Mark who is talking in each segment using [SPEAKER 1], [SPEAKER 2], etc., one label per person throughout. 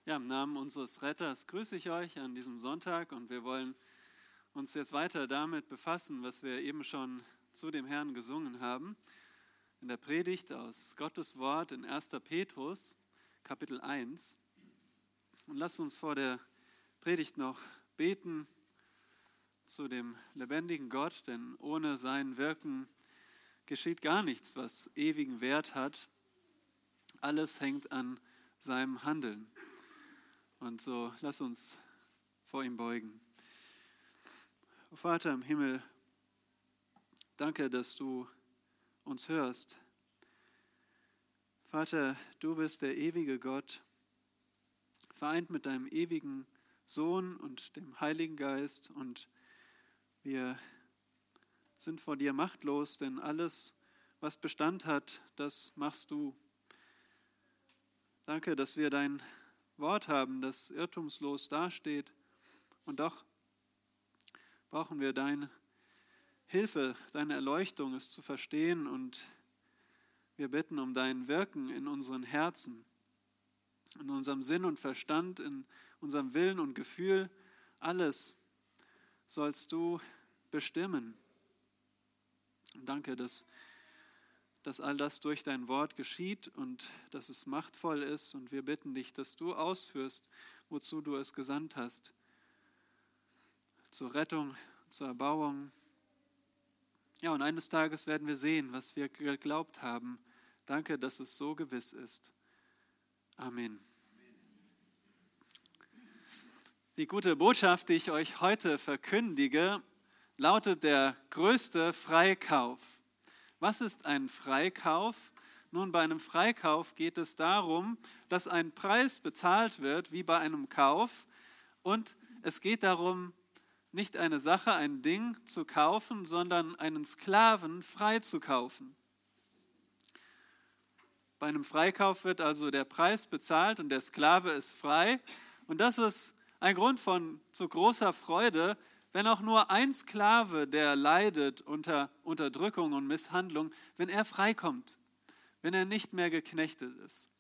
[SPEAKER 1] Ja, im Namen unseres Retters grüße ich euch an diesem Sonntag und wir wollen uns jetzt weiter damit befassen, was wir eben schon zu dem Herrn gesungen haben. In der Predigt aus Gottes Wort in 1. Petrus, Kapitel 1. Und lasst uns vor der Predigt noch beten zu dem lebendigen Gott, denn ohne sein Wirken geschieht gar nichts, was ewigen Wert hat. Alles hängt an seinem Handeln. Und so lass uns vor ihm beugen. Vater im Himmel, danke, dass du uns hörst. Vater, du bist der ewige Gott, vereint mit deinem ewigen Sohn und dem Heiligen Geist. Und wir sind vor dir machtlos, denn alles, was Bestand hat, das machst du. Danke, dass wir dein Wort haben, das irrtumslos dasteht. Und doch brauchen wir deine Hilfe, deine Erleuchtung, es zu verstehen. Und wir bitten um dein Wirken in unseren Herzen, in unserem Sinn und Verstand, in unserem Willen und Gefühl. Alles sollst du bestimmen. Und danke, dass all das durch dein Wort geschieht und dass es machtvoll ist. Und wir bitten dich, dass du ausführst, wozu du es gesandt hast. Zur Rettung, zur Erbauung. Ja, und eines Tages werden wir sehen, was wir geglaubt haben. Danke, dass es so gewiss ist. Amen. Die gute Botschaft, die ich euch heute verkündige, lautet der größte Freikauf. Was ist ein Freikauf? Nun, bei einem Freikauf geht es darum, dass ein Preis bezahlt wird, wie bei einem Kauf. Und es geht darum, nicht eine Sache, ein Ding zu kaufen, sondern einen Sklaven frei zu kaufen. Bei einem Freikauf wird also der Preis bezahlt und der Sklave ist frei. Und das ist ein Grund zu großer Freude, wenn auch nur ein Sklave, der leidet unter Unterdrückung und Misshandlung, wenn er freikommt, wenn er nicht mehr geknechtet ist.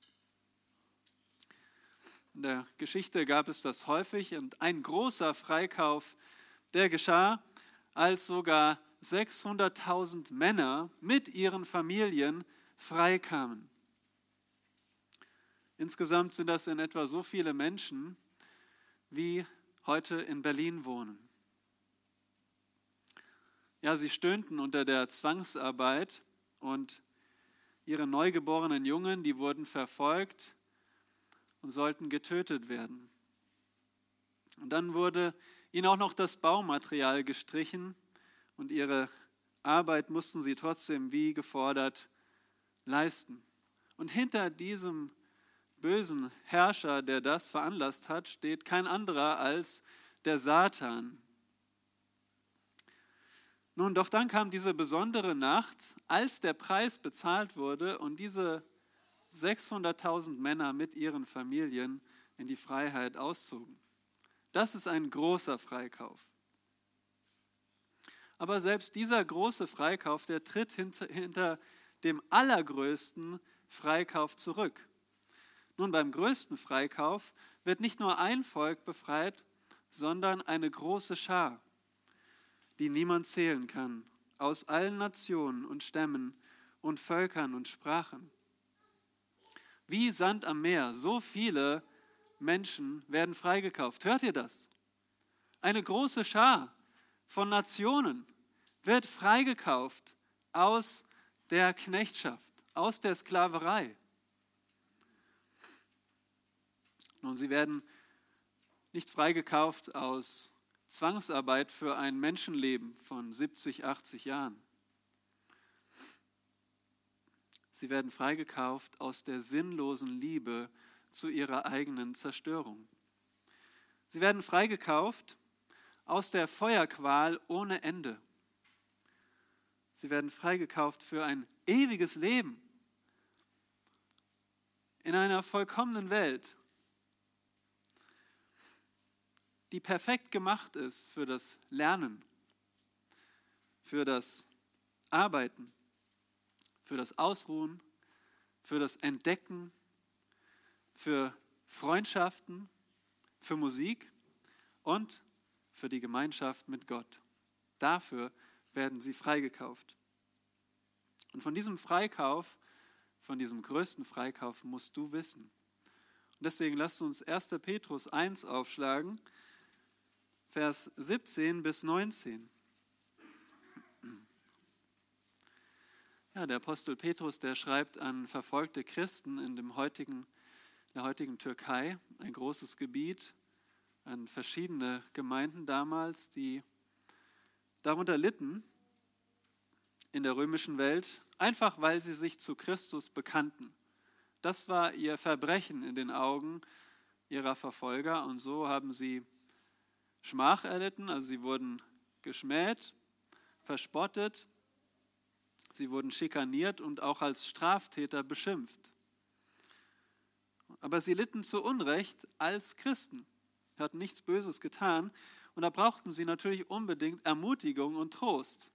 [SPEAKER 1] In der Geschichte gab es das häufig und ein großer Freikauf, der geschah, als sogar 600.000 Männer mit ihren Familien freikamen. Insgesamt sind das in etwa so viele Menschen, wie heute in Berlin wohnen. Ja, sie stöhnten unter der Zwangsarbeit und ihre neugeborenen Jungen, die wurden verfolgt und sollten getötet werden. Und dann wurde ihnen auch noch das Baumaterial gestrichen und ihre Arbeit mussten sie trotzdem wie gefordert leisten. Und hinter diesem bösen Herrscher, der das veranlasst hat, steht kein anderer als der Satan. Nun, doch dann kam diese besondere Nacht, als der Preis bezahlt wurde und diese 600.000 Männer mit ihren Familien in die Freiheit auszogen. Das ist ein großer Freikauf. Aber selbst dieser große Freikauf, der tritt hinter dem allergrößten Freikauf zurück. Nun, beim größten Freikauf wird nicht nur ein Volk befreit, sondern eine große Schar, die niemand zählen kann, aus allen Nationen und Stämmen und Völkern und Sprachen. Wie Sand am Meer, so viele Menschen werden freigekauft. Hört ihr das? Eine große Schar von Nationen wird freigekauft aus der Knechtschaft, aus der Sklaverei. Nun, sie werden nicht freigekauft aus Zwangsarbeit für ein Menschenleben von 70, 80 Jahren. Sie werden freigekauft aus der sinnlosen Liebe zu ihrer eigenen Zerstörung. Sie werden freigekauft aus der Feuerqual ohne Ende. Sie werden freigekauft für ein ewiges Leben in einer vollkommenen Welt, die perfekt gemacht ist für das Lernen, für das Arbeiten, für das Ausruhen, für das Entdecken, für Freundschaften, für Musik und für die Gemeinschaft mit Gott. Dafür werden sie freigekauft. Und von diesem Freikauf, von diesem größten Freikauf musst du wissen. Und deswegen lasst uns 1. Petrus 1 aufschlagen, Vers 17 bis 19. Ja, der Apostel Petrus, der schreibt an verfolgte Christen in der heutigen Türkei, ein großes Gebiet, an verschiedene Gemeinden damals, die darunter litten in der römischen Welt, einfach weil sie sich zu Christus bekannten. Das war ihr Verbrechen in den Augen ihrer Verfolger und so haben sie Schmach erlitten, also sie wurden geschmäht, verspottet, sie wurden schikaniert und auch als Straftäter beschimpft. Aber sie litten zu Unrecht als Christen, hatten nichts Böses getan und da brauchten sie natürlich unbedingt Ermutigung und Trost.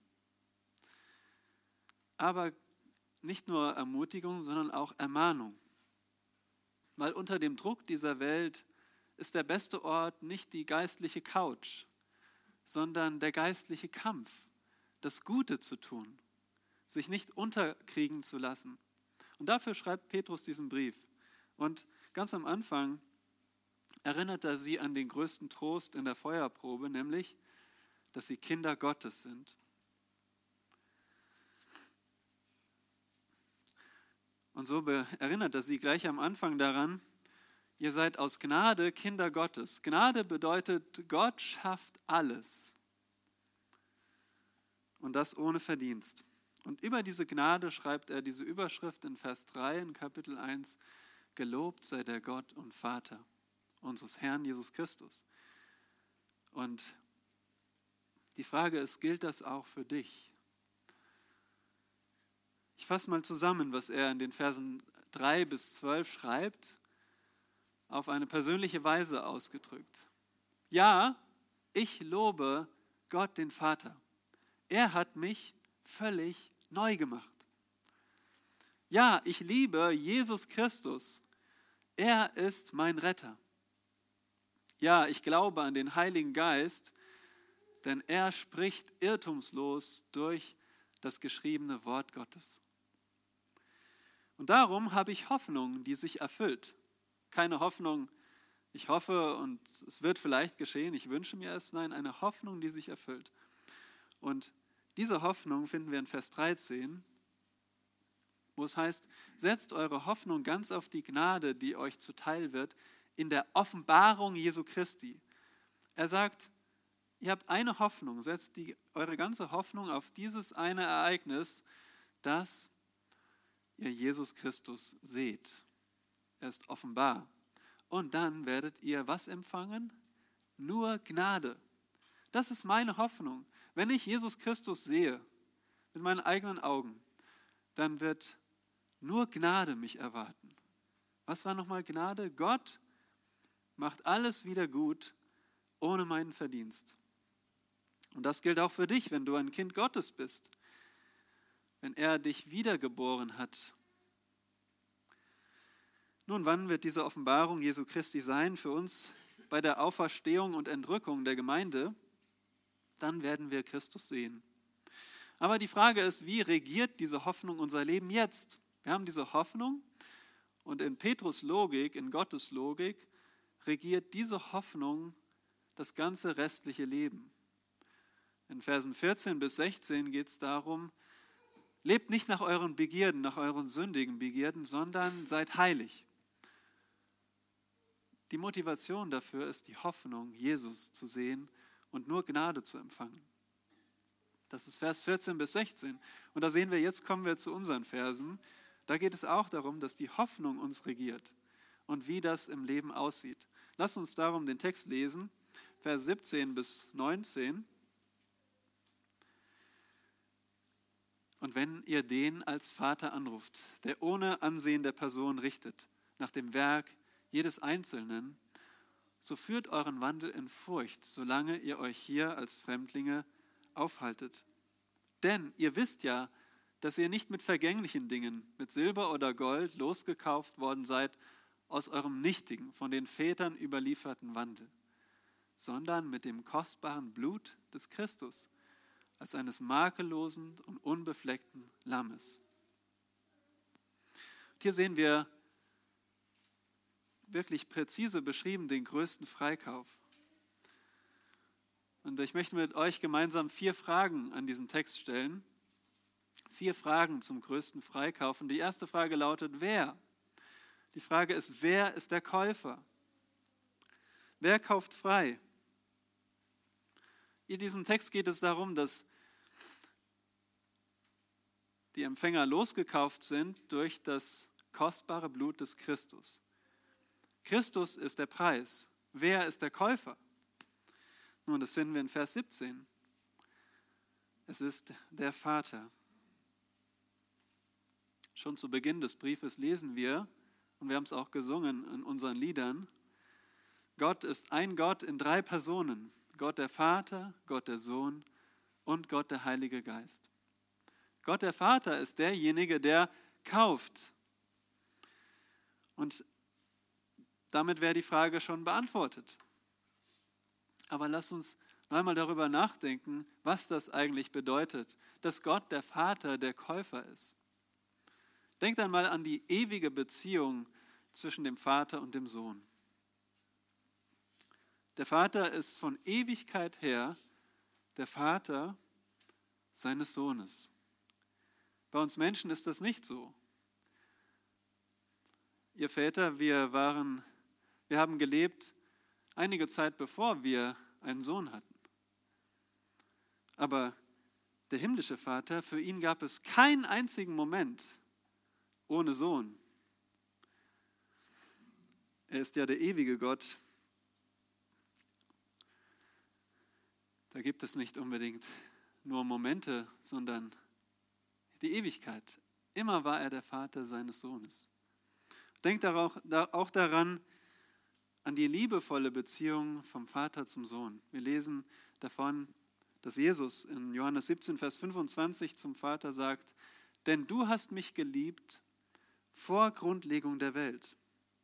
[SPEAKER 1] Aber nicht nur Ermutigung, sondern auch Ermahnung. Weil unter dem Druck dieser Welt ist der beste Ort nicht die geistliche Couch, sondern der geistliche Kampf, das Gute zu tun, sich nicht unterkriegen zu lassen. Und dafür schreibt Petrus diesen Brief. Und ganz am Anfang erinnert er sie an den größten Trost in der Feuerprobe, nämlich, dass sie Kinder Gottes sind. Und so erinnert er sie gleich am Anfang daran, ihr seid aus Gnade Kinder Gottes. Gnade bedeutet, Gott schafft alles. Und das ohne Verdienst. Und über diese Gnade schreibt er diese Überschrift in Vers 3 in Kapitel 1, gelobt sei der Gott und Vater unseres Herrn Jesus Christus. Und die Frage ist, gilt das auch für dich? Ich fasse mal zusammen, was er in den Versen 3 bis 12 schreibt, auf eine persönliche Weise ausgedrückt. Ja, ich lobe Gott, den Vater. Er hat mich völlig neu gemacht. Ja, ich liebe Jesus Christus. Er ist mein Retter. Ja, ich glaube an den Heiligen Geist, denn er spricht irrtumslos durch das geschriebene Wort Gottes. Und darum habe ich Hoffnung, die sich erfüllt. Keine Hoffnung, ich hoffe und es wird vielleicht geschehen, ich wünsche mir es. Nein, eine Hoffnung, die sich erfüllt. Und diese Hoffnung finden wir in Vers 13, wo es heißt, setzt eure Hoffnung ganz auf die Gnade, die euch zuteil wird, in der Offenbarung Jesu Christi. Er sagt, ihr habt eine Hoffnung, setzt eure ganze Hoffnung auf dieses eine Ereignis, dass ihr Jesus Christus seht. Er ist offenbar. Und dann werdet ihr was empfangen? Nur Gnade. Das ist meine Hoffnung. Wenn ich Jesus Christus sehe, mit meinen eigenen Augen, dann wird nur Gnade mich erwarten. Was war nochmal Gnade? Gott macht alles wieder gut, ohne meinen Verdienst. Und das gilt auch für dich, wenn du ein Kind Gottes bist. Wenn er dich wiedergeboren hat. Nun, wann wird diese Offenbarung Jesu Christi sein für uns? Bei der Auferstehung und Entrückung der Gemeinde, dann werden wir Christus sehen. Aber die Frage ist, wie regiert diese Hoffnung unser Leben jetzt? Wir haben diese Hoffnung und in Petrus Logik, in Gottes Logik, regiert diese Hoffnung das ganze restliche Leben. In Versen 14 bis 16 geht es darum, lebt nicht nach euren Begierden, nach euren sündigen Begierden, sondern seid heilig. Die Motivation dafür ist die Hoffnung, Jesus zu sehen und nur Gnade zu empfangen. Das ist Vers 14 bis 16. Und da sehen wir, jetzt kommen wir zu unseren Versen. Da geht es auch darum, dass die Hoffnung uns regiert und wie das im Leben aussieht. Lasst uns darum den Text lesen, Vers 17 bis 19. Und wenn ihr den als Vater anruft, der ohne Ansehen der Person richtet, nach dem Werk jedes Einzelnen, so führt euren Wandel in Furcht, solange ihr euch hier als Fremdlinge aufhaltet. Denn ihr wisst ja, dass ihr nicht mit vergänglichen Dingen, mit Silber oder Gold losgekauft worden seid aus eurem nichtigen, von den Vätern überlieferten Wandel, sondern mit dem kostbaren Blut des Christus, als eines makellosen und unbefleckten Lammes. Und hier sehen wir wirklich präzise beschrieben den größten Freikauf. Und ich möchte mit euch gemeinsam 4 Fragen an diesen Text stellen. 4 Fragen zum größten Freikauf. Und die erste Frage lautet, wer? Die Frage ist, wer ist der Käufer? Wer kauft frei? In diesem Text geht es darum, dass die Empfänger losgekauft sind durch das kostbare Blut des Christus. Christus ist der Preis. Wer ist der Käufer? Nun, das finden wir in Vers 17. Es ist der Vater. Schon zu Beginn des Briefes lesen wir, und wir haben es auch gesungen in unseren Liedern, Gott ist ein Gott in 3 Personen. Gott der Vater, Gott der Sohn und Gott der Heilige Geist. Gott der Vater ist derjenige, der kauft. Und damit wäre die Frage schon beantwortet. Aber lasst uns noch einmal darüber nachdenken, was das eigentlich bedeutet, dass Gott der Vater der Käufer ist. Denkt einmal an die ewige Beziehung zwischen dem Vater und dem Sohn. Der Vater ist von Ewigkeit her der Vater seines Sohnes. Bei uns Menschen ist das nicht so. Ihr Väter, wir haben gelebt einige Zeit bevor wir einen Sohn hatten. Aber der himmlische Vater, für ihn gab es keinen einzigen Moment ohne Sohn. Er ist ja der ewige Gott. Da gibt es nicht unbedingt nur Momente, sondern die Ewigkeit. Immer war er der Vater seines Sohnes. Denkt auch daran, an die liebevolle Beziehung vom Vater zum Sohn. Wir lesen davon, dass Jesus in Johannes 17, Vers 25 zum Vater sagt, denn du hast mich geliebt vor Grundlegung der Welt.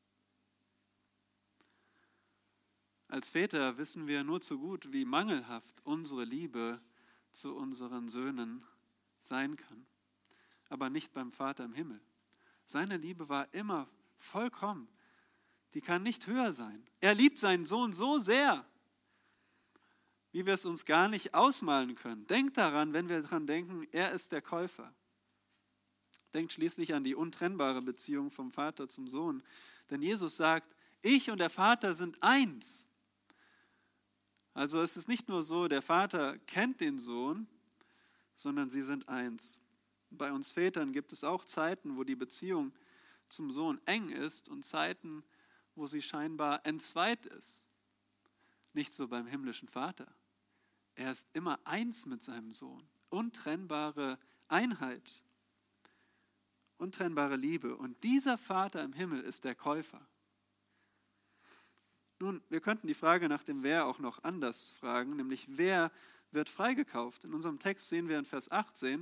[SPEAKER 1] Als Väter wissen wir nur zu gut, wie mangelhaft unsere Liebe zu unseren Söhnen sein kann. Aber nicht beim Vater im Himmel. Seine Liebe war immer vollkommen. Die kann nicht höher sein. Er liebt seinen Sohn so sehr, wie wir es uns gar nicht ausmalen können. Denkt daran, wenn wir daran denken, er ist der Käufer. Denkt schließlich an die untrennbare Beziehung vom Vater zum Sohn. Denn Jesus sagt, ich und der Vater sind eins. Also es ist nicht nur so, der Vater kennt den Sohn, sondern sie sind eins. Bei uns Vätern gibt es auch Zeiten, wo die Beziehung zum Sohn eng ist und Zeiten, wo sie scheinbar entzweit ist. Nicht so beim himmlischen Vater. Er ist immer eins mit seinem Sohn. Untrennbare Einheit. Untrennbare Liebe. Und dieser Vater im Himmel ist der Käufer. Nun, wir könnten die Frage nach dem Wer auch noch anders fragen, nämlich wer wird freigekauft? In unserem Text sehen wir in Vers 18,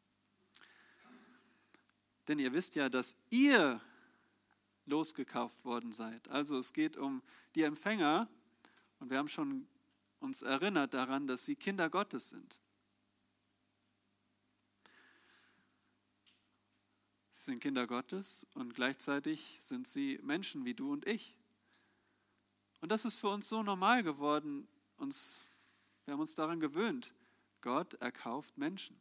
[SPEAKER 1] denn ihr wisst ja, dass ihr losgekauft worden seid. Also es geht um die Empfänger und wir haben schon uns erinnert daran, dass sie Kinder Gottes sind. Sie sind Kinder Gottes und gleichzeitig sind sie Menschen wie du und ich. Und das ist für uns so normal geworden, wir haben uns daran gewöhnt, Gott erkauft Menschen.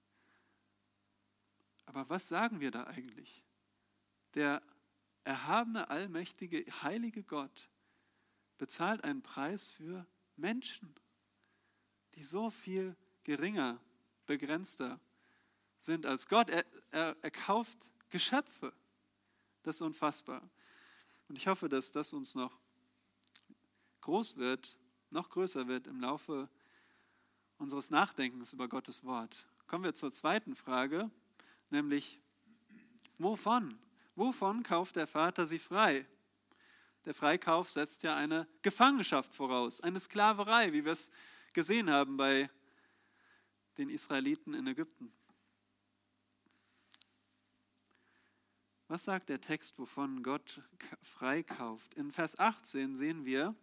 [SPEAKER 1] Aber was sagen wir da eigentlich? Der erhabene, allmächtige, heilige Gott bezahlt einen Preis für Menschen, die so viel geringer, begrenzter sind als Gott. Er kauft Geschöpfe. Das ist unfassbar. Und ich hoffe, dass das uns noch größer wird im Laufe unseres Nachdenkens über Gottes Wort. Kommen wir zur zweiten Frage, nämlich wovon? Wovon kauft der Vater sie frei? Der Freikauf setzt ja eine Gefangenschaft voraus, eine Sklaverei, wie wir es gesehen haben bei den Israeliten in Ägypten. Was sagt der Text, wovon Gott freikauft? In Vers 18 sehen wir,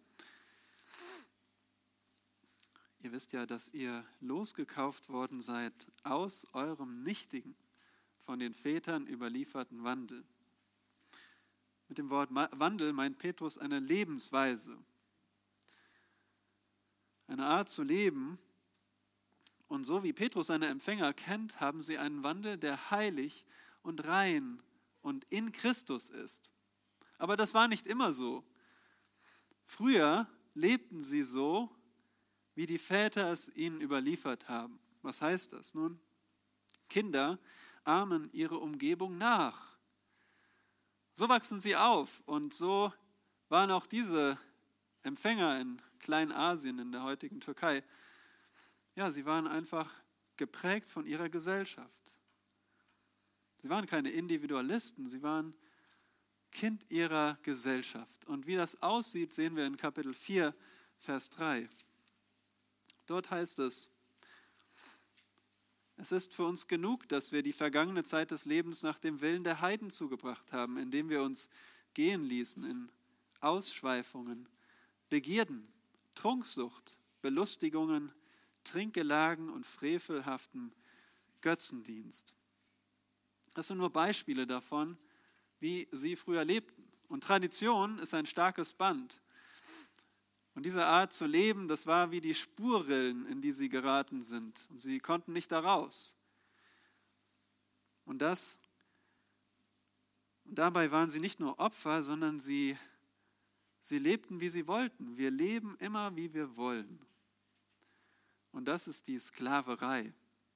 [SPEAKER 1] ihr wisst ja, dass ihr losgekauft worden seid aus eurem nichtigen, von den Vätern überlieferten Wandel. Mit dem Wort Wandel meint Petrus eine Lebensweise, eine Art zu leben. Und so wie Petrus seine Empfänger kennt, haben sie einen Wandel, der heilig und rein und in Christus ist. Aber das war nicht immer so. Früher lebten sie so, wie die Väter es ihnen überliefert haben. Was heißt das? Nun, Kinder ahmen ihre Umgebung nach. So wachsen sie auf und so waren auch diese Empfänger in Kleinasien, in der heutigen Türkei. Ja, sie waren einfach geprägt von ihrer Gesellschaft. Sie waren keine Individualisten, sie waren Kind ihrer Gesellschaft. Und wie das aussieht, sehen wir in Kapitel 4, Vers 3. Dort heißt es: Es ist für uns genug, dass wir die vergangene Zeit des Lebens nach dem Willen der Heiden zugebracht haben, indem wir uns gehen ließen in Ausschweifungen, Begierden, Trunksucht, Belustigungen, Trinkgelagen und frevelhaften Götzendienst. Das sind nur Beispiele davon, wie sie früher lebten. Und Tradition ist ein starkes Band. Und diese Art zu leben, das war wie die Spurrillen, in die sie geraten sind. Und sie konnten nicht da raus. Und dabei waren sie nicht nur Opfer, sondern sie lebten, wie sie wollten. Wir leben immer, wie wir wollen. Und das ist die Sklaverei.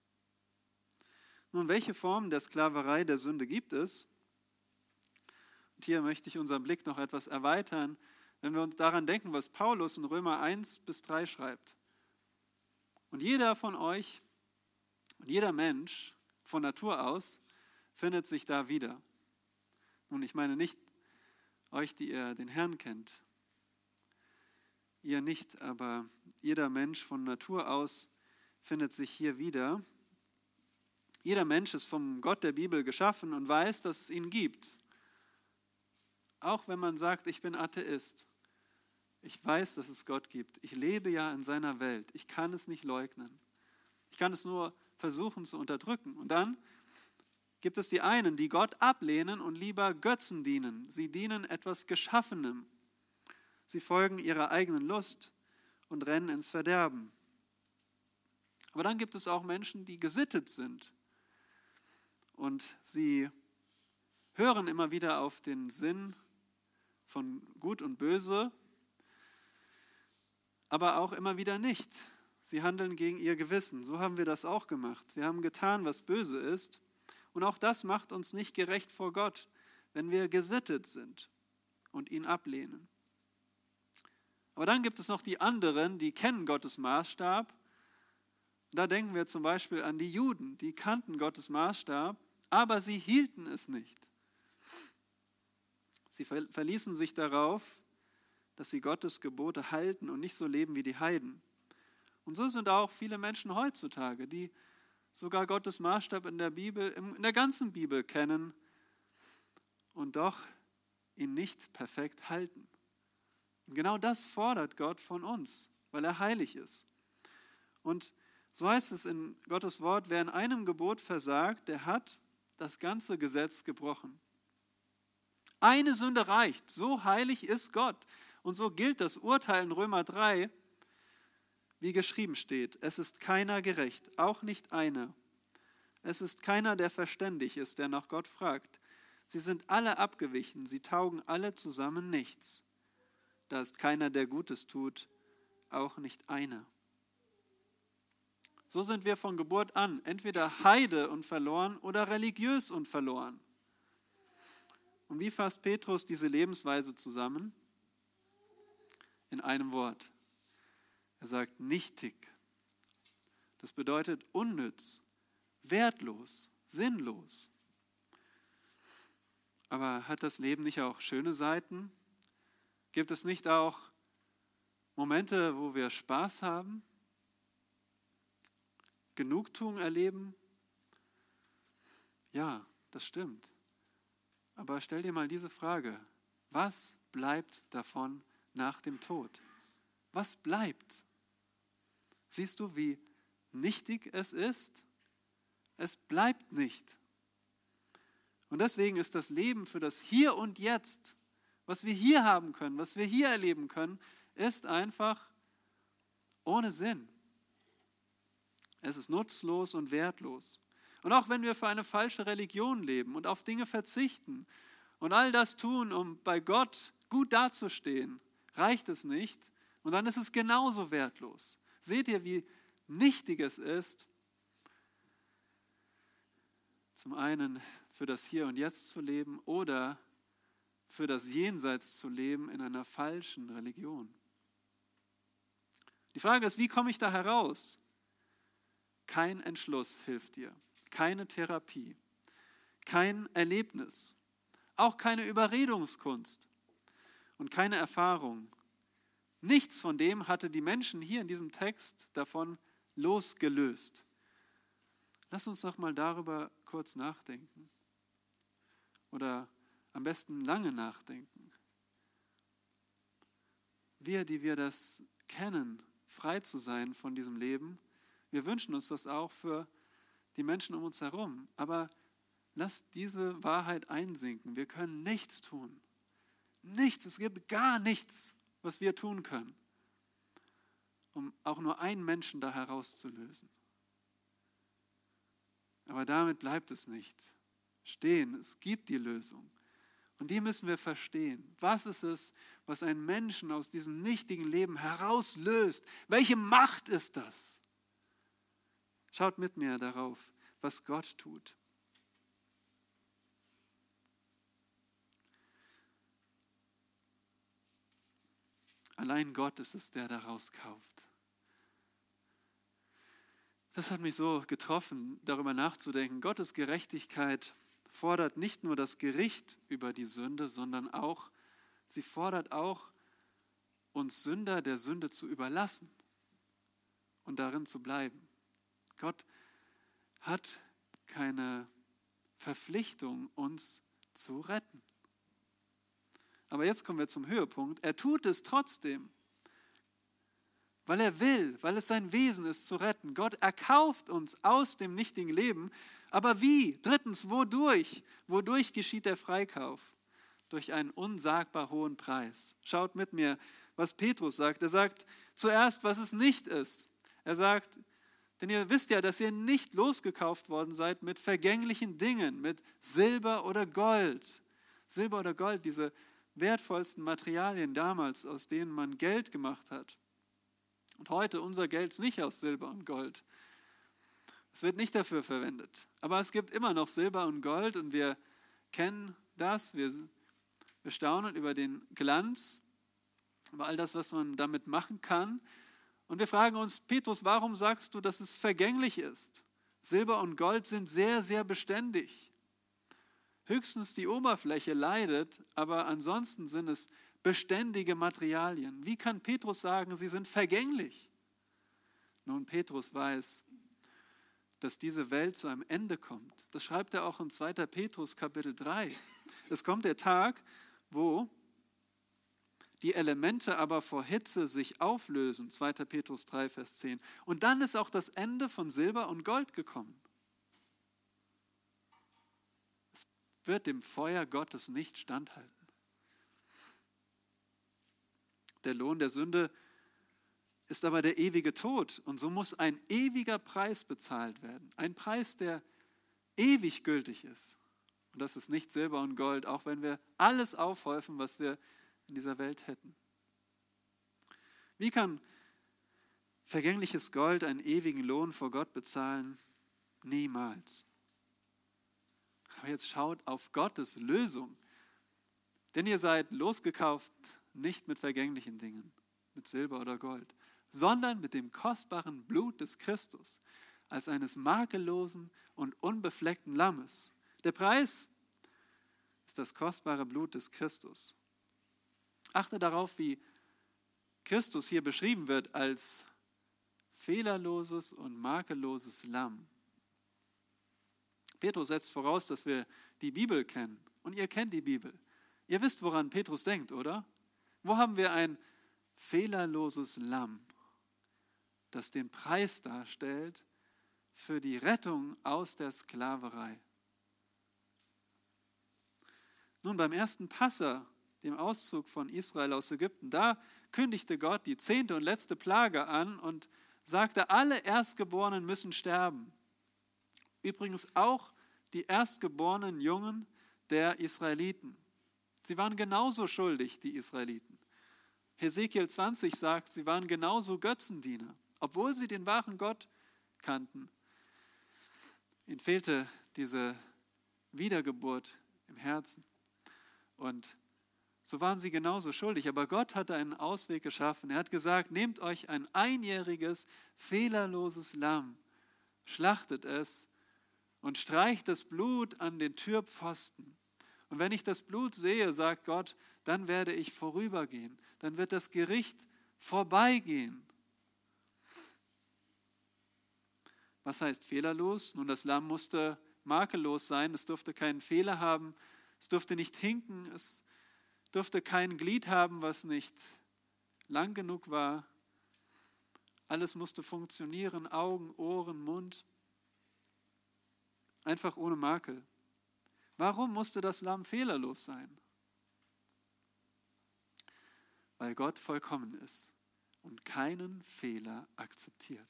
[SPEAKER 1] Nun, welche Formen der Sklaverei der Sünde gibt es? Und hier möchte ich unseren Blick noch etwas erweitern, wenn wir uns daran denken, was Paulus in Römer 1 bis 3 schreibt. Und jeder von euch und jeder Mensch von Natur aus findet sich da wieder. Nun, ich meine nicht euch, die ihr den Herrn kennt. Ihr nicht, aber jeder Mensch von Natur aus findet sich hier wieder. Jeder Mensch ist vom Gott der Bibel geschaffen und weiß, dass es ihn gibt. Auch wenn man sagt, ich bin Atheist. Ich weiß, dass es Gott gibt. Ich lebe ja in seiner Welt. Ich kann es nicht leugnen. Ich kann es nur versuchen zu unterdrücken. Und dann gibt es die einen, die Gott ablehnen und lieber Götzen dienen. Sie dienen etwas Geschaffenem. Sie folgen ihrer eigenen Lust und rennen ins Verderben. Aber dann gibt es auch Menschen, die gesittet sind. Und sie hören immer wieder auf den Sinn von Gut und Böse, aber auch immer wieder nicht. Sie handeln gegen ihr Gewissen. So haben wir das auch gemacht. Wir haben getan, was böse ist. Und auch das macht uns nicht gerecht vor Gott, wenn wir gesittet sind und ihn ablehnen. Aber dann gibt es noch die anderen, die kennen Gottes Maßstab. Da denken wir zum Beispiel an die Juden, die kannten Gottes Maßstab, aber sie hielten es nicht. Sie verließen sich darauf, dass sie Gottes Gebote halten und nicht so leben wie die Heiden. Und so sind auch viele Menschen heutzutage, die sogar Gottes Maßstab in der Bibel, in der ganzen Bibel kennen und doch ihn nicht perfekt halten. Und genau das fordert Gott von uns, weil er heilig ist. Und so heißt es in Gottes Wort, wer in einem Gebot versagt, der hat das ganze Gesetz gebrochen. Eine Sünde reicht, so heilig ist Gott. Und so gilt das Urteil in Römer 3, wie geschrieben steht. Es ist keiner gerecht, auch nicht einer. Es ist keiner, der verständig ist, der nach Gott fragt. Sie sind alle abgewichen, sie taugen alle zusammen nichts. Da ist keiner, der Gutes tut, auch nicht einer. So sind wir von Geburt an entweder Heide und verloren oder religiös und verloren. Und wie fasst Petrus diese Lebensweise zusammen? In einem Wort. Er sagt nichtig. Das bedeutet unnütz, wertlos, sinnlos. Aber hat das Leben nicht auch schöne Seiten? Gibt es nicht auch Momente, wo wir Spaß haben? Genugtuung erleben? Ja, das stimmt. Aber stell dir mal diese Frage: Was bleibt davon nach dem Tod? Was bleibt? Siehst du, wie nichtig es ist? Es bleibt nicht. Und deswegen ist das Leben für das Hier und Jetzt, was wir hier haben können, was wir hier erleben können, ist einfach ohne Sinn. Es ist nutzlos und wertlos. Und auch wenn wir für eine falsche Religion leben und auf Dinge verzichten und all das tun, um bei Gott gut dazustehen, reicht es nicht. Und dann ist es genauso wertlos. Seht ihr, wie nichtig es ist, zum einen für das Hier und Jetzt zu leben oder für das Jenseits zu leben in einer falschen Religion. Die Frage ist, wie komme ich da heraus? Kein Entschluss hilft dir, keine Therapie, kein Erlebnis, auch keine Überredungskunst und keine Erfahrung. Nichts von dem hatte die Menschen hier in diesem Text davon losgelöst. Lass uns doch mal darüber kurz nachdenken. Oder am besten lange nachdenken. Wir, die wir das kennen, frei zu sein von diesem Leben, wir wünschen uns das auch für die Menschen um uns herum. Aber lasst diese Wahrheit einsinken. Wir können nichts tun. Nichts, es gibt gar nichts, was wir tun können, um auch nur einen Menschen da herauszulösen. Aber damit bleibt es nicht stehen. Es gibt die Lösung. Und die müssen wir verstehen. Was ist es, was einen Menschen aus diesem nichtigen Leben herauslöst? Welche Macht ist das? Schaut mit mir darauf, was Gott tut. Allein Gott ist es, der daraus kauft. Das hat mich so getroffen, darüber nachzudenken. Gottes Gerechtigkeit fordert nicht nur das Gericht über die Sünde, sondern auch, sie fordert auch, uns Sünder der Sünde zu überlassen und darin zu bleiben. Gott hat keine Verpflichtung, uns zu retten. Aber jetzt kommen wir zum Höhepunkt. Er tut es trotzdem, weil er will, weil es sein Wesen ist, zu retten. Gott erkauft uns aus dem nichtigen Leben. Aber wie? Drittens, wodurch? Wodurch geschieht der Freikauf? Durch einen unsagbar hohen Preis. Schaut mit mir, was Petrus sagt. Er sagt zuerst, was es nicht ist. Er sagt, denn ihr wisst ja, dass ihr nicht losgekauft worden seid mit vergänglichen Dingen, mit Silber oder Gold. Silber oder Gold, diese wertvollsten Materialien damals, aus denen man Geld gemacht hat. Und heute, unser Geld ist nicht aus Silber und Gold. Es wird nicht dafür verwendet. Aber es gibt immer noch Silber und Gold und wir kennen das. Wir staunen über den Glanz, über all das, was man damit machen kann. Und wir fragen uns, Petrus, warum sagst du, dass es vergänglich ist? Silber und Gold sind sehr, sehr beständig. Höchstens die Oberfläche leidet, aber ansonsten sind es beständige Materialien. Wie kann Petrus sagen, sie sind vergänglich? Nun, Petrus weiß, dass diese Welt zu einem Ende kommt. Das schreibt er auch in 2. Petrus Kapitel 3. Es kommt der Tag, wo die Elemente aber vor Hitze sich auflösen. 2. Petrus 3, Vers 10. Und dann ist auch das Ende von Silber und Gold gekommen. Es wird dem Feuer Gottes nicht standhalten. Der Lohn der Sünde ist aber der ewige Tod. Und so muss ein ewiger Preis bezahlt werden. Ein Preis, der ewig gültig ist. Und das ist nicht Silber und Gold, auch wenn wir alles aufhäufen, was wir in dieser Welt hätten. Wie kann vergängliches Gold einen ewigen Lohn vor Gott bezahlen? Niemals. Aber jetzt schaut auf Gottes Lösung. Denn ihr seid losgekauft nicht mit vergänglichen Dingen, mit Silber oder Gold, sondern mit dem kostbaren Blut des Christus, als eines makellosen und unbefleckten Lammes. Der Preis ist das kostbare Blut des Christus. Achte darauf, wie Christus hier beschrieben wird als fehlerloses und makelloses Lamm. Petrus setzt voraus, dass wir die Bibel kennen Und ihr kennt die Bibel. Ihr wisst, woran Petrus denkt, oder? Wo haben wir ein fehlerloses Lamm, das den Preis darstellt für die Rettung aus der Sklaverei? Nun, beim ersten Passa, dem Auszug von Israel aus Ägypten, da kündigte Gott die 10. und letzte Plage an und sagte, alle Erstgeborenen müssen sterben. Übrigens auch die erstgeborenen Jungen der Israeliten. Sie waren genauso schuldig, die Israeliten. Hesekiel 20 sagt, sie waren genauso Götzendiener, obwohl sie den wahren Gott kannten. Ihnen fehlte diese Wiedergeburt im Herzen. Und so waren sie genauso schuldig. Aber Gott hatte einen Ausweg geschaffen. Er hat gesagt, nehmt euch ein einjähriges, fehlerloses Lamm, schlachtet es und streicht das Blut an den Türpfosten. Und wenn ich das Blut sehe, sagt Gott, dann werde ich vorübergehen. Dann wird das Gericht vorbeigehen. Was heißt fehlerlos? Nun, das Lamm musste makellos sein. Es durfte keinen Fehler haben. Es durfte nicht hinken. Es durfte kein Glied haben, was nicht lang genug war. Alles musste funktionieren. Augen, Ohren, Mund. Einfach ohne Makel. Warum musste das Lamm fehlerlos sein? Weil Gott vollkommen ist und keinen Fehler akzeptiert.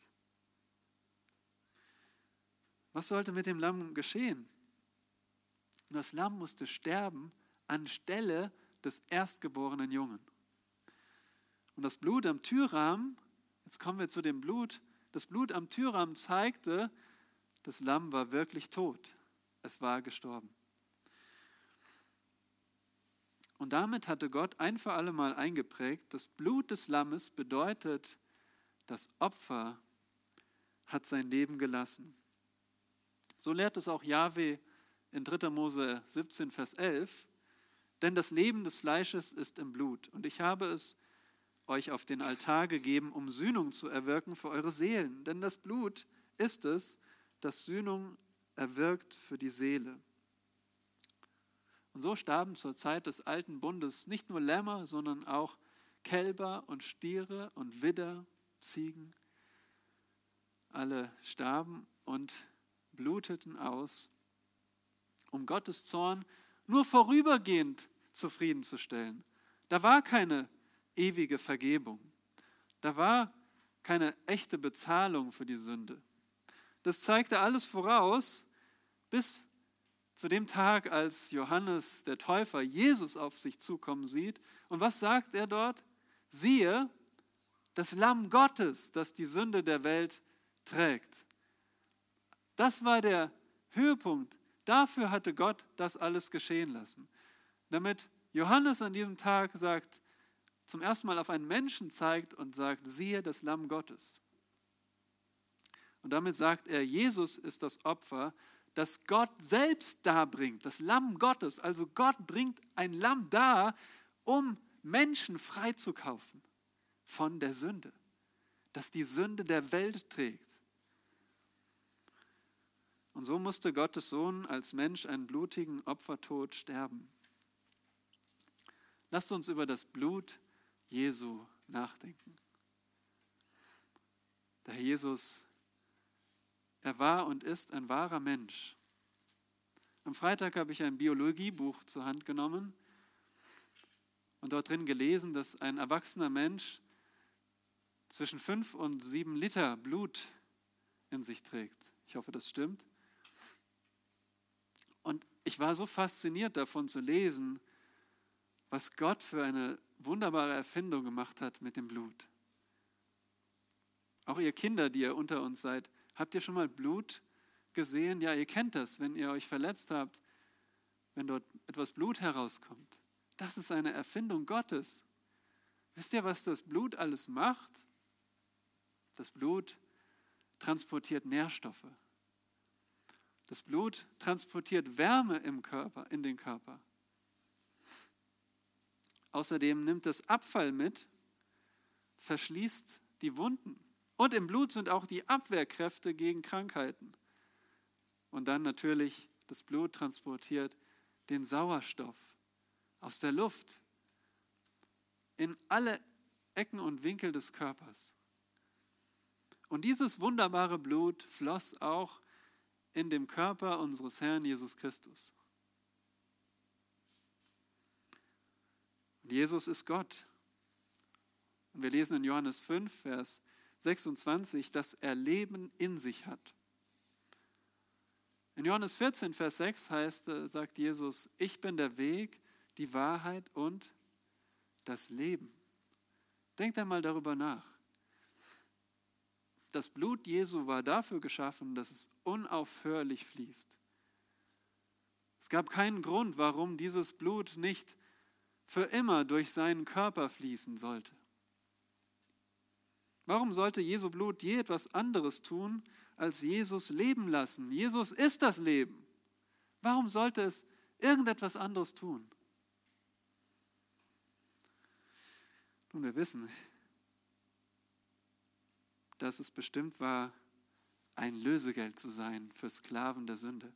[SPEAKER 1] Was sollte mit dem Lamm geschehen? Das Lamm musste sterben anstelle des erstgeborenen Jungen. Und das Blut am Türrahmen, jetzt kommen wir zu dem Blut, das Blut am Türrahmen zeigte, das Lamm war wirklich tot. Es war gestorben. Und damit hatte Gott ein für alle Mal eingeprägt, das Blut des Lammes bedeutet, das Opfer hat sein Leben gelassen. So lehrt es auch Jahwe in 3. Mose 17, Vers 11. Denn das Leben des Fleisches ist im Blut. Und ich habe es euch auf den Altar gegeben, um Sühnung zu erwirken für eure Seelen. Denn das Blut ist es, das Sühnung erwirkt für die Seele. Und so starben zur Zeit des alten Bundes nicht nur Lämmer, sondern auch Kälber und Stiere und Widder, Ziegen. Alle starben und bluteten aus, um Gottes Zorn nur vorübergehend zufriedenzustellen. Da war keine ewige Vergebung. Da war keine echte Bezahlung für die Sünde. Das zeigte alles voraus, bis zu dem Tag, als Johannes der Täufer Jesus auf sich zukommen sieht. Und was sagt er dort? Siehe, das Lamm Gottes, das die Sünde der Welt trägt. Das war der Höhepunkt. Dafür hatte Gott das alles geschehen lassen. Damit Johannes an diesem Tag sagt, zum ersten Mal auf einen Menschen zeigt und sagt, siehe das Lamm Gottes. Und damit sagt er, Jesus ist das Opfer, das Gott selbst darbringt, das Lamm Gottes. Also Gott bringt ein Lamm dar, um Menschen freizukaufen von der Sünde, das die Sünde der Welt trägt. Und so musste Gottes Sohn als Mensch einen blutigen Opfertod sterben. Lasst uns über das Blut Jesu nachdenken. Der Herr Jesus, er war und ist ein wahrer Mensch. Am Freitag habe ich ein Biologiebuch zur Hand genommen und dort drin gelesen, dass ein erwachsener Mensch zwischen 5 und 7 Liter Blut in sich trägt. Ich hoffe, das stimmt. Und ich war so fasziniert davon zu lesen, was Gott für eine wunderbare Erfindung gemacht hat mit dem Blut. Auch ihr Kinder, die ihr unter uns seid, habt ihr schon mal Blut gesehen? Ja, ihr kennt das, wenn ihr euch verletzt habt, wenn dort etwas Blut herauskommt. Das ist eine Erfindung Gottes. Wisst ihr, was das Blut alles macht? Das Blut transportiert Nährstoffe. Das Blut transportiert Wärme im Körper, in den Körper. Außerdem nimmt es Abfall mit, verschließt die Wunden. Und im Blut sind auch die Abwehrkräfte gegen Krankheiten. Und dann natürlich, das Blut transportiert den Sauerstoff aus der Luft in alle Ecken und Winkel des Körpers. Und dieses wunderbare Blut floss auch in dem Körper unseres Herrn Jesus Christus. Und Jesus ist Gott. Und wir lesen in Johannes 5, Vers 26, dass er Leben in sich hat. In Johannes 14, Vers 6 sagt Jesus, ich bin der Weg, die Wahrheit und das Leben. Denkt einmal darüber nach. Das Blut Jesu war dafür geschaffen, dass es unaufhörlich fließt. Es gab keinen Grund, warum dieses Blut nicht für immer durch seinen Körper fließen sollte. Warum sollte Jesu Blut je etwas anderes tun, als Jesus leben lassen? Jesus ist das Leben. Warum sollte es irgendetwas anderes tun? Nun, wir wissen, dass es bestimmt war, ein Lösegeld zu sein für Sklaven der Sünde.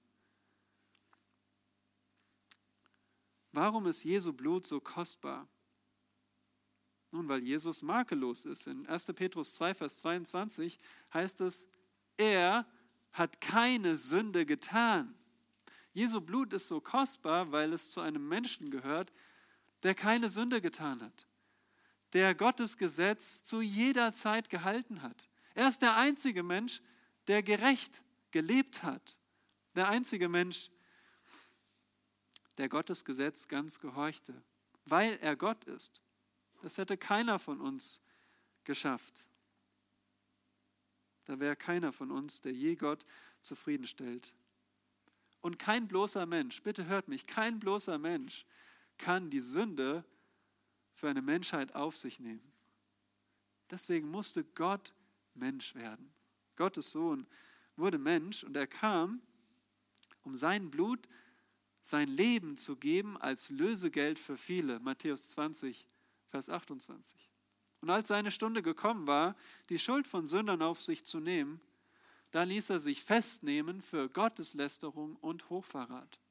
[SPEAKER 1] Warum ist Jesu Blut so kostbar? Nun, weil Jesus makellos ist. In 1. Petrus 2, Vers 22 heißt es, er hat keine Sünde getan. Jesu Blut ist so kostbar, weil es zu einem Menschen gehört, der keine Sünde getan hat, der Gottes Gesetz zu jeder Zeit gehalten hat. Er ist der einzige Mensch, der gerecht gelebt hat. Der einzige Mensch, der Gottes Gesetz ganz gehorchte, weil er Gott ist. Das hätte keiner von uns geschafft. Da wäre keiner von uns, der je Gott zufriedenstellt. Und kein bloßer Mensch, bitte hört mich, kein bloßer Mensch kann die Sünde für eine Menschheit auf sich nehmen. Deswegen musste Gott Mensch werden. Gottes Sohn wurde Mensch und er kam, um sein Blut, sein Leben zu geben als Lösegeld für viele. Matthäus 20, Vers 28. Und als seine Stunde gekommen war, die Schuld von Sündern auf sich zu nehmen, da ließ er sich festnehmen für Gotteslästerung und Hochverrat.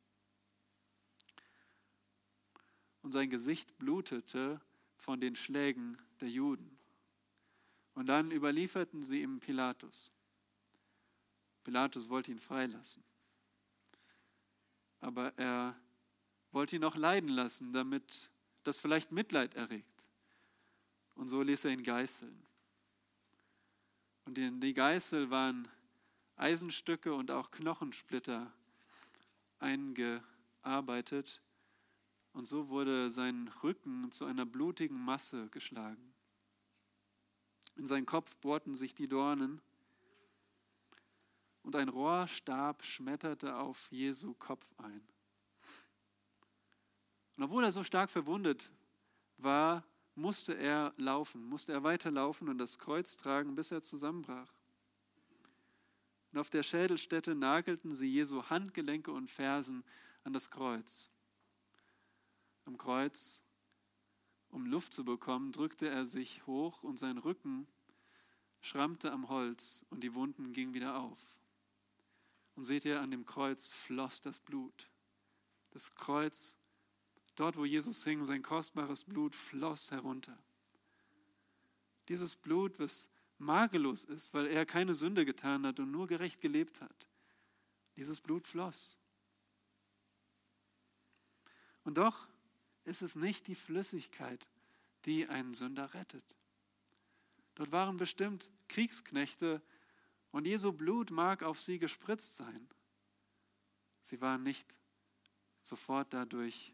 [SPEAKER 1] Und sein Gesicht blutete von den Schlägen der Juden. Und dann überlieferten sie ihm Pilatus. Pilatus wollte ihn freilassen. Aber er wollte ihn auch leiden lassen, damit das vielleicht Mitleid erregt. Und so ließ er ihn geißeln. Und in die Geißel waren Eisenstücke und auch Knochensplitter eingearbeitet. Und so wurde sein Rücken zu einer blutigen Masse geschlagen. In seinen Kopf bohrten sich die Dornen und ein Rohrstab schmetterte auf Jesu Kopf ein. Und obwohl er so stark verwundet war, musste er weiterlaufen und das Kreuz tragen, bis er zusammenbrach. Und auf der Schädelstätte nagelten sie Jesu Handgelenke und Fersen an das Kreuz. Am Kreuz, um Luft zu bekommen, drückte er sich hoch und sein Rücken schrammte am Holz und die Wunden gingen wieder auf. Und seht ihr, an dem Kreuz floss das Blut. Das Kreuz, dort wo Jesus hing, sein kostbares Blut floss herunter. Dieses Blut, was makellos ist, weil er keine Sünde getan hat und nur gerecht gelebt hat. Dieses Blut floss. Und doch ist es nicht die Flüssigkeit, die einen Sünder rettet. Dort waren bestimmt Kriegsknechte und Jesu Blut mag auf sie gespritzt sein. Sie waren nicht sofort dadurch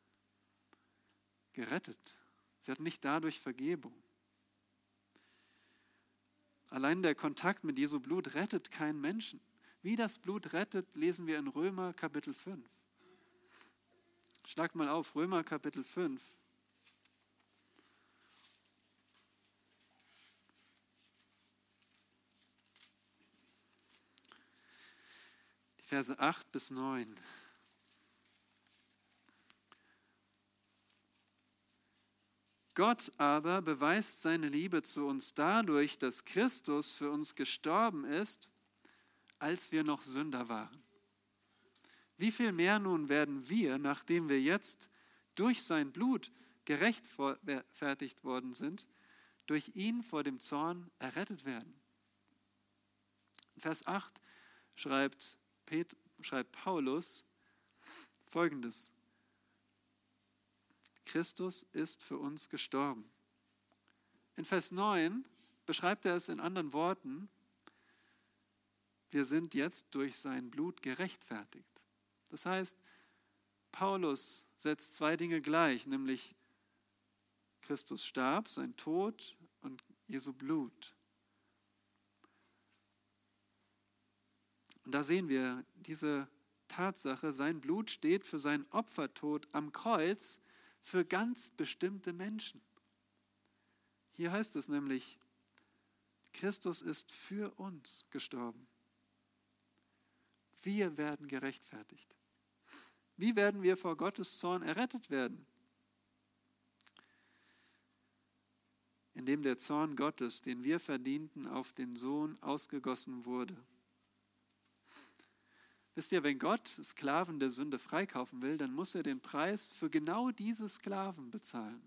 [SPEAKER 1] gerettet. Sie hatten nicht dadurch Vergebung. Allein der Kontakt mit Jesu Blut rettet keinen Menschen. Wie das Blut rettet, lesen wir in Römer Kapitel 5. Schlagt mal auf, Römer Kapitel 5. Die Verse 8 bis 9. Gott aber beweist seine Liebe zu uns dadurch, dass Christus für uns gestorben ist, als wir noch Sünder waren. Wie viel mehr nun werden wir, nachdem wir jetzt durch sein Blut gerechtfertigt worden sind, durch ihn vor dem Zorn errettet werden? In Vers 8 schreibt Paulus Folgendes: Christus ist für uns gestorben. In Vers 9 beschreibt er es in anderen Worten: Wir sind jetzt durch sein Blut gerechtfertigt. Das heißt, Paulus setzt zwei Dinge gleich, nämlich Christus starb, sein Tod und Jesu Blut. Und da sehen wir diese Tatsache, sein Blut steht für seinen Opfertod am Kreuz für ganz bestimmte Menschen. Hier heißt es nämlich, Christus ist für uns gestorben. Wir werden gerechtfertigt. Wie werden wir vor Gottes Zorn errettet werden? Indem der Zorn Gottes, den wir verdienten, auf den Sohn ausgegossen wurde. Wisst ihr, wenn Gott Sklaven der Sünde freikaufen will, dann muss er den Preis für genau diese Sklaven bezahlen.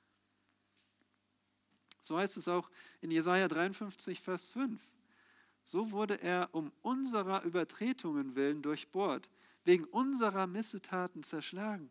[SPEAKER 1] So heißt es auch in Jesaja 53, Vers 5. So wurde er um unserer Übertretungen willen durchbohrt, wegen unserer Missetaten zerschlagen.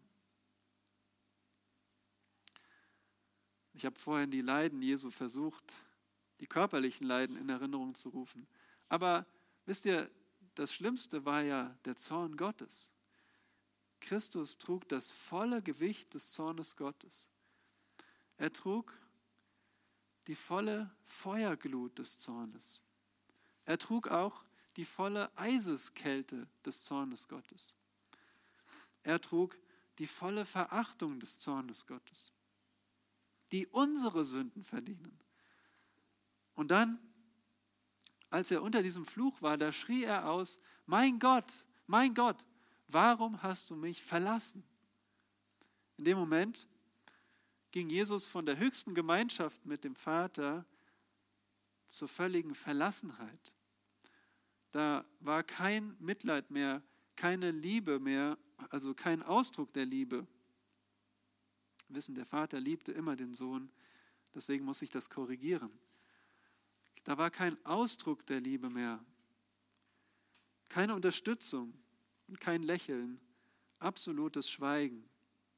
[SPEAKER 1] Ich habe vorhin die Leiden Jesu versucht, die körperlichen Leiden in Erinnerung zu rufen. Aber wisst ihr, das Schlimmste war ja der Zorn Gottes. Christus trug das volle Gewicht des Zornes Gottes. Er trug die volle Feuerglut des Zornes. Er trug auch die volle Eiseskälte des Zornes Gottes. Er trug die volle Verachtung des Zornes Gottes, die unsere Sünden verdienen. Und dann, als er unter diesem Fluch war, da schrie er aus: Mein Gott, warum hast du mich verlassen? In dem Moment ging Jesus von der höchsten Gemeinschaft mit dem Vater zur völligen Verlassenheit. Da war kein Mitleid mehr, keine Liebe mehr, also kein Ausdruck der Liebe. Wir wissen, der Vater liebte immer den Sohn, deswegen muss ich das korrigieren. Da war kein Ausdruck der Liebe mehr, keine Unterstützung und kein Lächeln, absolutes Schweigen.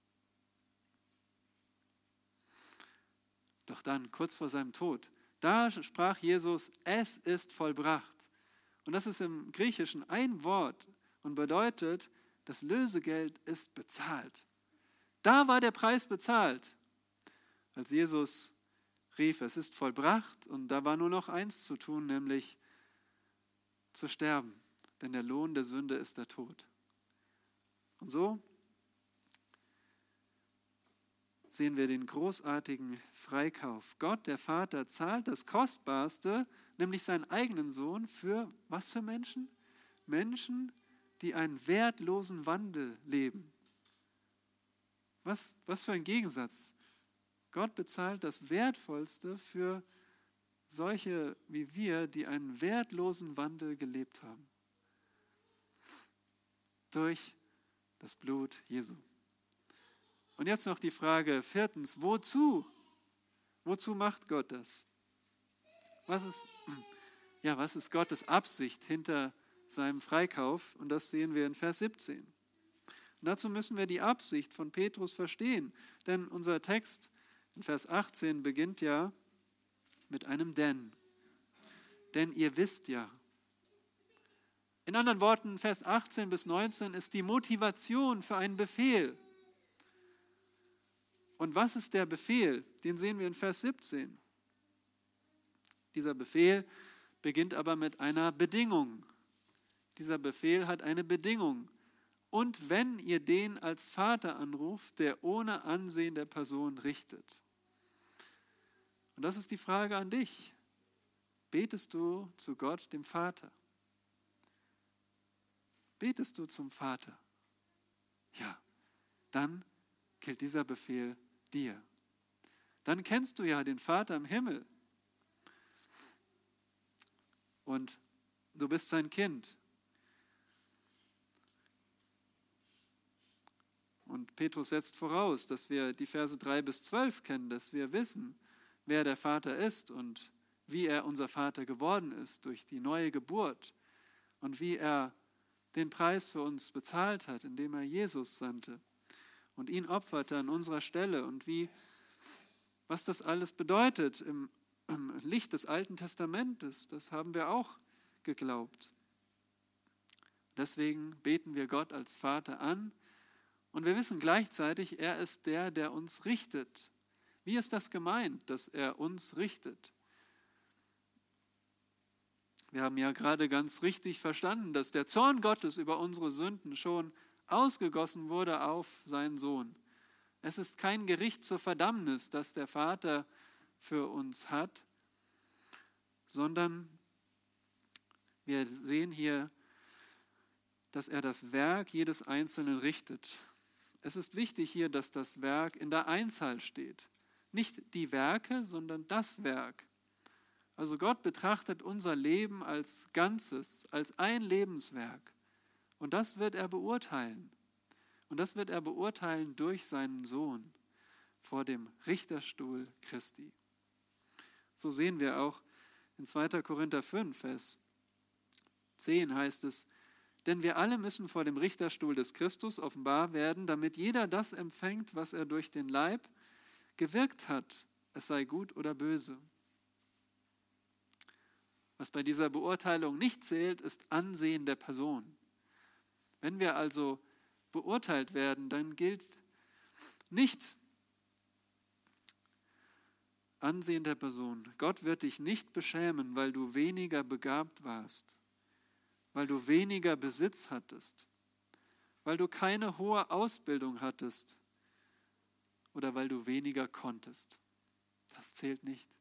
[SPEAKER 1] Doch dann, kurz vor seinem Tod, da sprach Jesus: Es ist vollbracht. Und das ist im Griechischen ein Wort und bedeutet, das Lösegeld ist bezahlt. Da war der Preis bezahlt, als Jesus rief: Es ist vollbracht. Und da war nur noch eins zu tun, nämlich zu sterben. Denn der Lohn der Sünde ist der Tod. Und so sehen wir den großartigen Freikauf. Gott, der Vater, zahlt das Kostbarste, nämlich seinen eigenen Sohn, für was für Menschen? Menschen, die einen wertlosen Wandel leben. Was für ein Gegensatz. Gott bezahlt das Wertvollste für solche wie wir, die einen wertlosen Wandel gelebt haben. Durch das Blut Jesu. Und jetzt noch die Frage, viertens, wozu? Wozu macht Gott das? Was ist Gottes Absicht hinter seinem Freikauf? Und das sehen wir in Vers 17. Und dazu müssen wir die Absicht von Petrus verstehen, denn unser Text in Vers 18 beginnt ja mit einem Denn. Denn ihr wisst ja. In anderen Worten, Vers 18 bis 19 ist die Motivation für einen Befehl. Und was ist der Befehl? Den sehen wir in Vers 17. Dieser Befehl beginnt aber mit einer Bedingung. Dieser Befehl hat eine Bedingung. Und wenn ihr den als Vater anruft, der ohne Ansehen der Person richtet. Und das ist die Frage an dich. Betest du zu Gott, dem Vater? Betest du zum Vater? Ja, dann gilt dieser Befehl dir. Dann kennst du ja den Vater im Himmel. Und du bist sein Kind. Und Petrus setzt voraus, dass wir die Verse 3 bis 12 kennen, dass wir wissen, wer der Vater ist und wie er unser Vater geworden ist durch die neue Geburt und wie er den Preis für uns bezahlt hat, indem er Jesus sandte und ihn opferte an unserer Stelle und was das alles bedeutet im Licht des Alten Testamentes, das haben wir auch geglaubt. Deswegen beten wir Gott als Vater an und wir wissen gleichzeitig, er ist der, der uns richtet. Wie ist das gemeint, dass er uns richtet? Wir haben ja gerade ganz richtig verstanden, dass der Zorn Gottes über unsere Sünden schon ausgegossen wurde auf seinen Sohn. Es ist kein Gericht zur Verdammnis, das der Vater für uns hat, sondern wir sehen hier, dass er das Werk jedes Einzelnen richtet. Es ist wichtig hier, dass das Werk in der Einzahl steht. Nicht die Werke, sondern das Werk. Also Gott betrachtet unser Leben als Ganzes, als ein Lebenswerk. Und das wird er beurteilen. Und das wird er beurteilen durch seinen Sohn vor dem Richterstuhl Christi. So sehen wir auch in 2. Korinther 5, Vers 10 heißt es, denn wir alle müssen vor dem Richterstuhl des Christus offenbar werden, damit jeder das empfängt, was er durch den Leib gewirkt hat, es sei gut oder böse. Was bei dieser Beurteilung nicht zählt, ist Ansehen der Person. Wenn wir also beurteilt werden, dann gilt nicht Ansehen der Person. Gott wird dich nicht beschämen, weil du weniger begabt warst, weil du weniger Besitz hattest, weil du keine hohe Ausbildung hattest oder weil du weniger konntest. Das zählt nicht.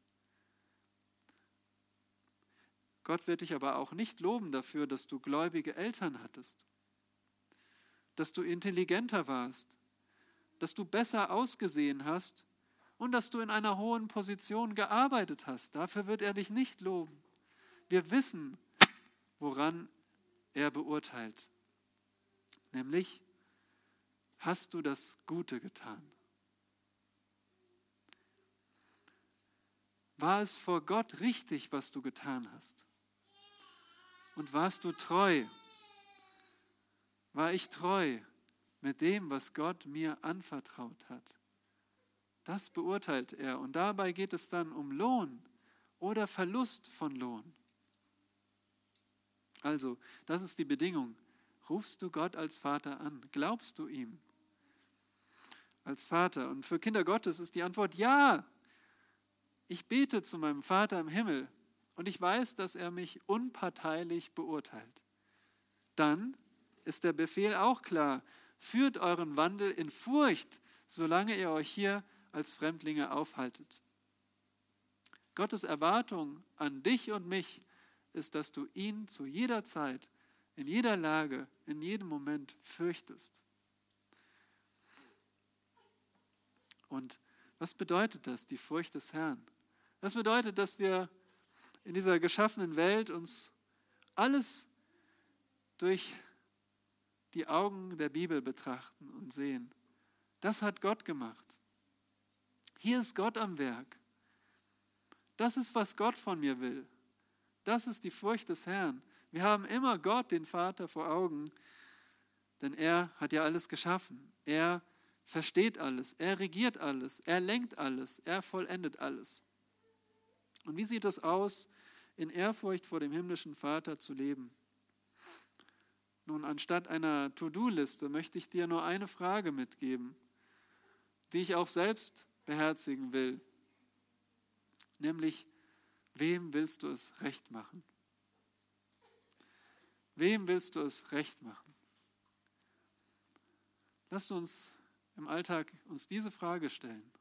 [SPEAKER 1] Gott wird dich aber auch nicht loben dafür, dass du gläubige Eltern hattest, dass du intelligenter warst, dass du besser ausgesehen hast und dass du in einer hohen Position gearbeitet hast. Dafür wird er dich nicht loben. Wir wissen, woran er beurteilt. Nämlich, hast du das Gute getan? War es vor Gott richtig, was du getan hast? Und warst du treu? War ich treu mit dem, was Gott mir anvertraut hat? Das beurteilt er. Und dabei geht es dann um Lohn oder Verlust von Lohn. Also, das ist die Bedingung. Rufst du Gott als Vater an? Glaubst du ihm als Vater? Und für Kinder Gottes ist die Antwort ja. Ich bete zu meinem Vater im Himmel und ich weiß, dass er mich unparteilich beurteilt. Dann ist der Befehl auch klar. Führt euren Wandel in Furcht, solange ihr euch hier als Fremdlinge aufhaltet. Gottes Erwartung an dich und mich ist, dass du ihn zu jeder Zeit, in jeder Lage, in jedem Moment fürchtest. Und was bedeutet das, die Furcht des Herrn? Das bedeutet, dass wir in dieser geschaffenen Welt uns alles durch die Augen der Bibel betrachten und sehen. Das hat Gott gemacht. Hier ist Gott am Werk. Das ist, was Gott von mir will. Das ist die Furcht des Herrn. Wir haben immer Gott, den Vater, vor Augen, denn er hat ja alles geschaffen. Er versteht alles, er regiert alles, er lenkt alles, er vollendet alles. Und wie sieht es aus, in Ehrfurcht vor dem himmlischen Vater zu leben? Nun, anstatt einer To-Do-Liste möchte ich dir nur eine Frage mitgeben, die ich auch selbst beherzigen will. Nämlich, wem willst du es recht machen? Wem willst du es recht machen? Lasst uns im Alltag uns diese Frage stellen.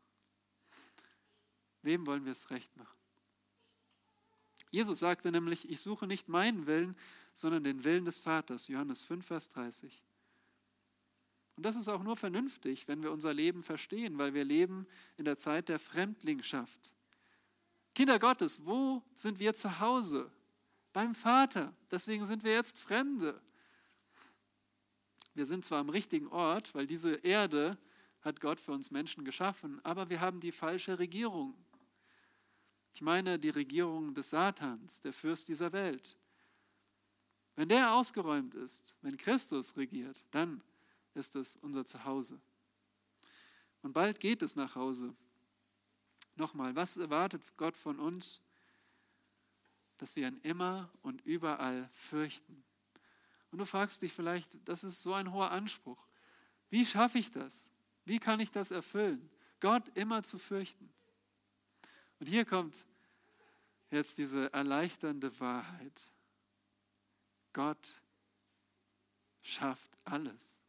[SPEAKER 1] Wem wollen wir es recht machen? Jesus sagte nämlich, ich suche nicht meinen Willen, sondern den Willen des Vaters. Johannes 5, Vers 30. Und das ist auch nur vernünftig, wenn wir unser Leben verstehen, weil wir leben in der Zeit der Fremdlingschaft. Kinder Gottes, wo sind wir zu Hause? Beim Vater. Deswegen sind wir jetzt Fremde. Wir sind zwar am richtigen Ort, weil diese Erde hat Gott für uns Menschen geschaffen, aber wir haben die falsche Regierung. Ich meine die Regierung des Satans, der Fürst dieser Welt. Wenn der ausgeräumt ist, wenn Christus regiert, dann ist es unser Zuhause. Und bald geht es nach Hause. Nochmal, was erwartet Gott von uns? Dass wir ihn immer und überall fürchten. Und du fragst dich vielleicht, das ist so ein hoher Anspruch. Wie schaffe ich das? Wie kann ich das erfüllen? Gott immer zu fürchten. Und hier kommt jetzt diese erleichternde Wahrheit. Gott schafft alles.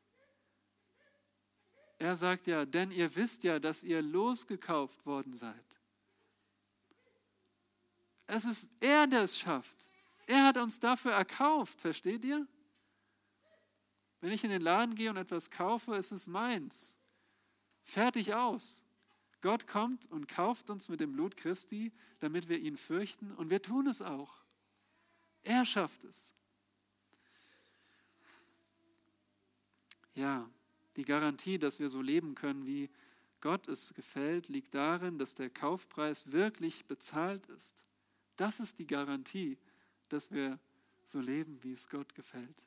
[SPEAKER 1] Er sagt ja, denn ihr wisst ja, dass ihr losgekauft worden seid. Es ist er, der es schafft. Er hat uns dafür erkauft, versteht ihr? Wenn ich in den Laden gehe und etwas kaufe, ist es meins. Fertig aus. Gott kommt und kauft uns mit dem Blut Christi, damit wir ihn fürchten, und wir tun es auch. Er schafft es. Ja, die Garantie, dass wir so leben können, wie Gott es gefällt, liegt darin, dass der Kaufpreis wirklich bezahlt ist. Das ist die Garantie, dass wir so leben, wie es Gott gefällt.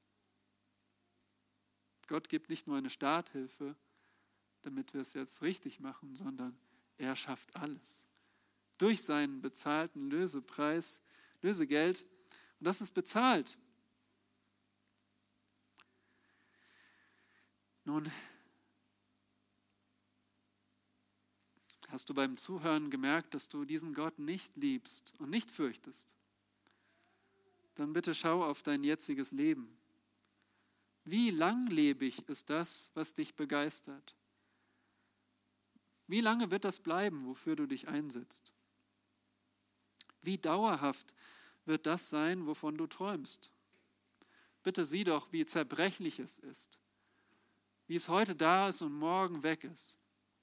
[SPEAKER 1] Gott gibt nicht nur eine Starthilfe, damit wir es jetzt richtig machen, sondern er schafft alles. Durch seinen bezahlten Lösepreis, Lösegeld. Und das ist bezahlt. Nun, hast du beim Zuhören gemerkt, dass du diesen Gott nicht liebst und nicht fürchtest? Dann bitte schau auf dein jetziges Leben. Wie langlebig ist das, was dich begeistert? Wie lange wird das bleiben, wofür du dich einsetzt? Wie dauerhaft wird das sein, wovon du träumst? Bitte sieh doch, wie zerbrechlich es ist. Wie es heute da ist und morgen weg ist.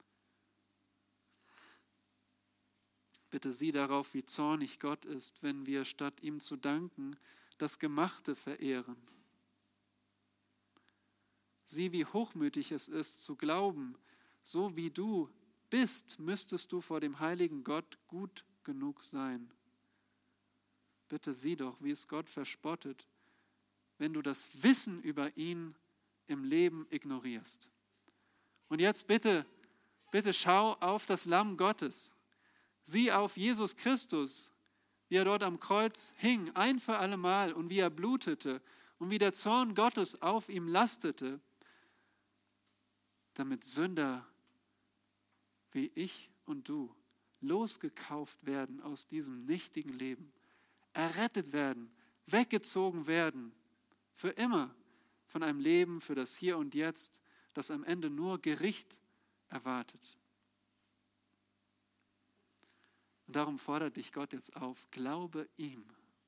[SPEAKER 1] Bitte sieh darauf, wie zornig Gott ist, wenn wir statt ihm zu danken, das Gemachte verehren. Sieh, wie hochmütig es ist, zu glauben, so wie du bist, müsstest du vor dem heiligen Gott gut genug sein. Bitte sieh doch, wie es Gott verspottet, wenn du das Wissen über ihn im Leben ignorierst. Und jetzt bitte schau auf das Lamm Gottes. Sieh auf Jesus Christus, wie er dort am Kreuz hing, ein für allemal, und wie er blutete und wie der Zorn Gottes auf ihm lastete, damit Sünder wie ich und du losgekauft werden aus diesem nichtigen Leben, errettet werden, weggezogen werden, für immer von einem Leben für das Hier und Jetzt, das am Ende nur Gericht erwartet. Und darum fordert dich Gott jetzt auf, glaube ihm,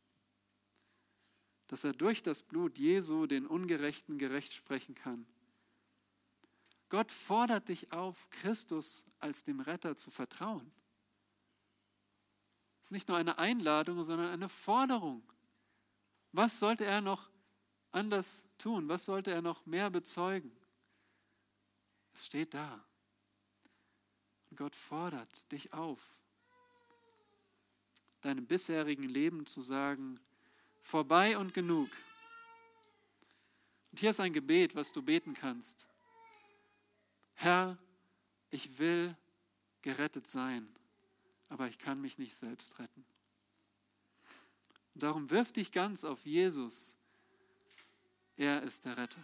[SPEAKER 1] dass er durch das Blut Jesu den Ungerechten gerecht sprechen kann. Gott fordert dich auf, Christus als dem Retter zu vertrauen. Es ist nicht nur eine Einladung, sondern eine Forderung. Was sollte er noch anders tun? Was sollte er noch mehr bezeugen? Es steht da. Und Gott fordert dich auf, deinem bisherigen Leben zu sagen, vorbei und genug. Und hier ist ein Gebet, was du beten kannst. Herr, ich will gerettet sein, aber ich kann mich nicht selbst retten. Und darum wirf dich ganz auf Jesus. Er ist der Retter.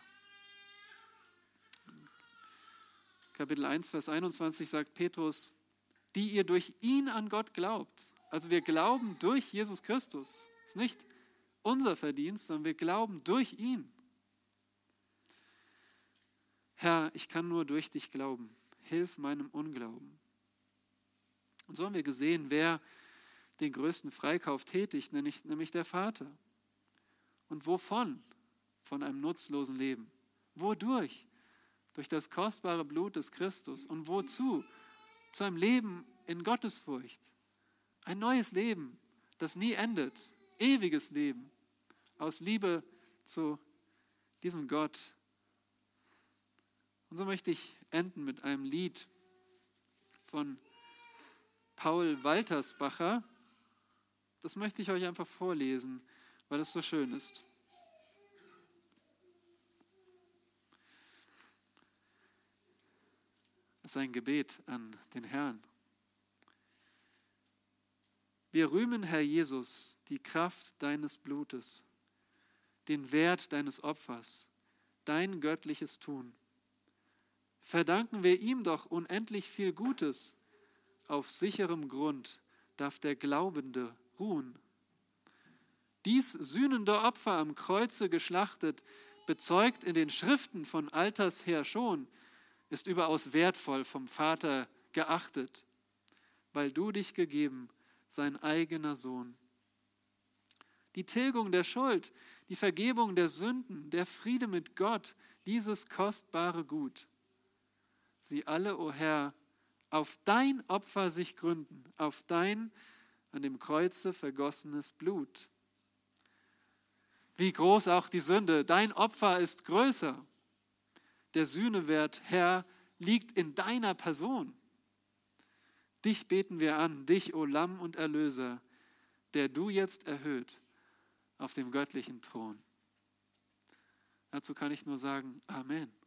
[SPEAKER 1] Kapitel 1, Vers 21 sagt Petrus, die ihr durch ihn an Gott glaubt. Also wir glauben durch Jesus Christus. Es ist nicht unser Verdienst, sondern wir glauben durch ihn. Herr, ich kann nur durch dich glauben. Hilf meinem Unglauben. Und so haben wir gesehen, wer den größten Freikauf tätigt, nämlich der Vater. Und wovon? Von einem nutzlosen Leben. Wodurch? Durch das kostbare Blut des Christus. Und wozu? Zu einem Leben in Gottesfurcht. Ein neues Leben, das nie endet. Ewiges Leben. Aus Liebe zu diesem Gott Und so möchte ich enden mit einem Lied von Paul Waltersbacher. Das möchte ich euch einfach vorlesen, weil es so schön ist. Es ist ein Gebet an den Herrn. Wir rühmen, Herr Jesus, die Kraft deines Blutes, den Wert deines Opfers, dein göttliches Tun. Verdanken wir ihm doch unendlich viel Gutes. Auf sicherem Grund darf der Glaubende ruhen. Dies sühnende Opfer am Kreuze geschlachtet, bezeugt in den Schriften von alters her schon, ist überaus wertvoll vom Vater geachtet, weil du dich gegeben, sein eigener Sohn. Die Tilgung der Schuld, die Vergebung der Sünden, der Friede mit Gott, dieses kostbare Gut. Sie alle, o Herr, auf dein Opfer sich gründen, auf dein an dem Kreuze vergossenes Blut. Wie groß auch die Sünde, dein Opfer ist größer. Der Sühnewert, Herr, liegt in deiner Person. Dich beten wir an, dich, o Lamm und Erlöser, der du jetzt erhöht auf dem göttlichen Thron. Dazu kann ich nur sagen, Amen.